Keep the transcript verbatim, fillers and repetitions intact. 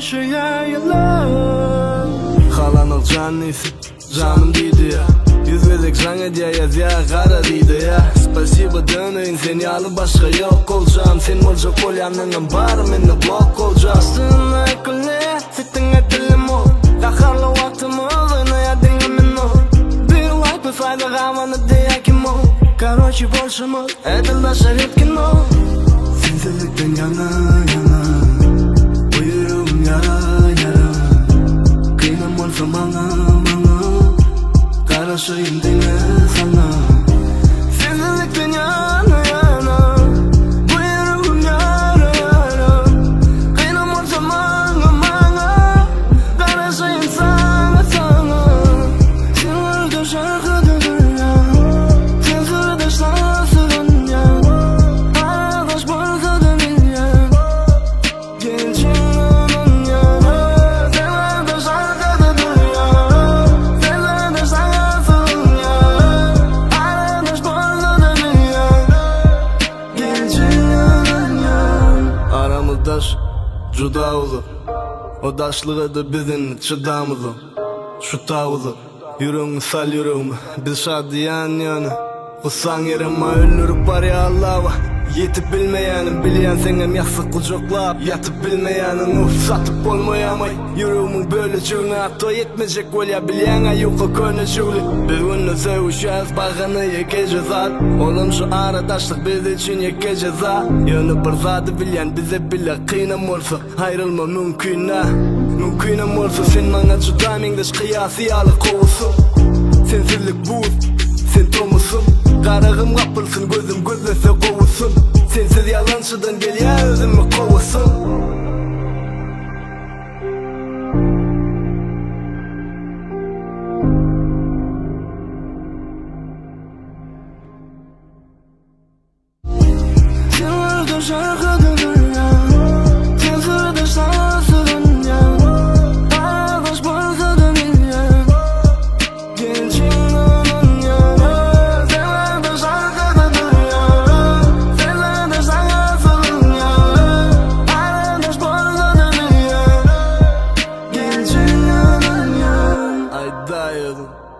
yaşayayalım. Halanıl canlısı, canım deydi ya. Yüz verdik sana diye yaz ya, kara deydi ya. Spasiba dönün, seni alıp başka yok olacağım. Sen olacak ol yanından barım, meni blok olacağım. Astığına ekole, sittinge dilim ol. Kakarlı vaktimiz, oynaya dingimin ol. Bir like bir fayda kavanı diye kim ol. Короче, больше мы, это наша редкий ol. Sensilikten yana yana, uyurum yara yara. Kıynam olsa bana bana, karışayım dinle sana. Sensilikten yana yana, uyurum yara yara. Kıynam olsa bana bana, karışayım sana sana. Sensilikten şarkıda dünya, sensilikten şansı dünya. Arkadaş bolsa da dünya, gençin onun yana. Sensilikten şarkıda dünya, sensilikten şansı dünya. Arkadaş bolsa da dünya, gençin onun yana. Aramızdaş juda uzun, o daşlığı da bizim çıdamızı. Şu tavuzu, yüreğimi sal yüreğimi, biz şadiyan yana. Kusan yerime ölürüp var ya Allah'a. Yetip bilmeyenim, bileyen senem yaksı kucaklap. Yatıp bilmeyenim, uf satıp olmayamay. Yüreğimin böyle cüğüne hatta yetmeyecek ol ya. Bileyen ayuka köyne cüğlü. Bir günle sevişeceğiz, bakını yekece zat. Oğlum şu aradaşlık biz için yekece zat. Yönü bir zatı bilen bize bile kıynam olsa ayrılma mümkün ha. Mümkünüm olsa sen bana cüdamindeş kıyası alı kovusun. Sensizlik buz, sen tomusun. Karağım kapılsın, gözüm gözlese kovusun. Sensiz yalançıdan gel ya özümü kovusun. Sensiz de şarkıda dünya, sensiz de şansı dünya. Arkadaş bolsa da dünya, gençin onun yana. Sensiz de şarkıda dünya, sensiz de şansı dünya. Arkadaş bolsa da dünya, gençin onun yana. Ay dayıdım.